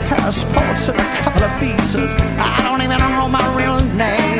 passports and a couple of visas. I don't even know my real name.